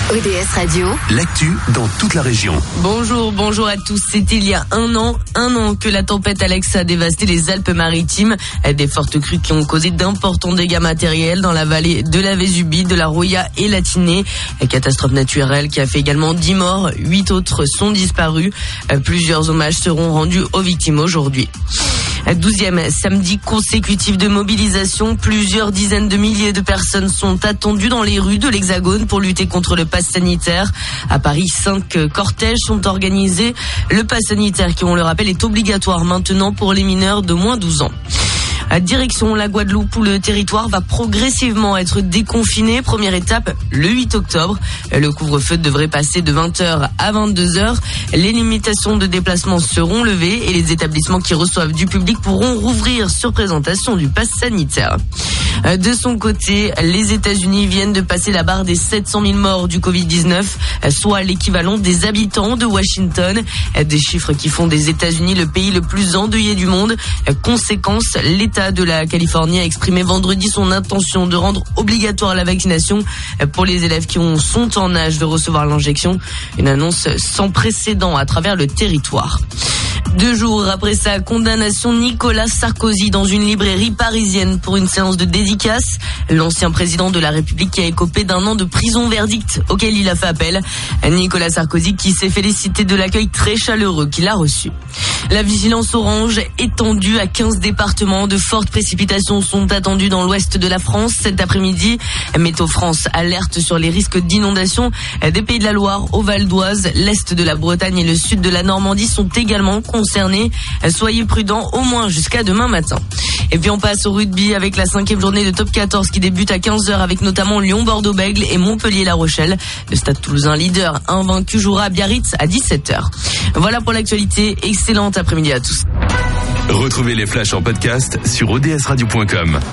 ODS Radio, l'actu dans toute la région. Bonjour à tous. C'était il y a un an que la tempête Alex a dévasté les Alpes-Maritimes. Des fortes crues qui ont causé d'importants dégâts matériels dans la vallée de la Vésubie, de la Roya et la Tinée. Catastrophe naturelle qui a fait également 10 morts, 8 autres sont disparus. Plusieurs hommages seront rendus aux victimes aujourd'hui. 12e samedi consécutif de mobilisation, plusieurs dizaines de milliers de personnes sont attendues dans les rues de l'Hexagone pour lutter contre le pass sanitaire. À Paris, 5 cortèges sont organisés. Le pass sanitaire, qui on le rappelle, est obligatoire maintenant pour les mineurs de moins de 12 ans. Direction la Guadeloupe où le territoire va progressivement être déconfiné. Première étape, le 8 octobre. Le couvre-feu devrait passer de 20h à 22h. Les limitations de déplacement seront levées et les établissements qui reçoivent du public pourront rouvrir sur présentation du pass sanitaire. De son côté, les États-Unis viennent de passer la barre des 700 000 morts du Covid-19, soit l'équivalent des habitants de Washington. Des chiffres qui font des États-Unis le pays le plus endeuillé du monde. Conséquence, l'État de la Californie a exprimé vendredi son intention de rendre obligatoire la vaccination pour les élèves qui sont en âge de recevoir l'injection. Une annonce sans précédent à travers le territoire. 2 jours après sa condamnation, Nicolas Sarkozy dans une librairie parisienne pour une séance de dédicace. L'ancien président de la République qui a écopé d'1 an de prison, verdict auquel il a fait appel. Nicolas Sarkozy qui s'est félicité de l'accueil très chaleureux qu'il a reçu. La vigilance orange étendue à 15 départements. De fortes précipitations sont attendues dans l'ouest de la France cet après-midi. Météo France alerte sur les risques d'inondation des Pays de la Loire au Val d'Oise. L'est de la Bretagne et le sud de la Normandie sont également concernés. Soyez prudents au moins jusqu'à demain matin. Et puis on passe au rugby avec la 5e journée de top 14 qui débute à 15h avec notamment Lyon-Bordeaux-Bègles et Montpellier-La Rochelle. Le Stade Toulousain leader invaincu jouera à Biarritz à 17h. Voilà pour l'actualité. Excellente après-midi à tous. Retrouvez les flashs en podcast sur odsradio.com.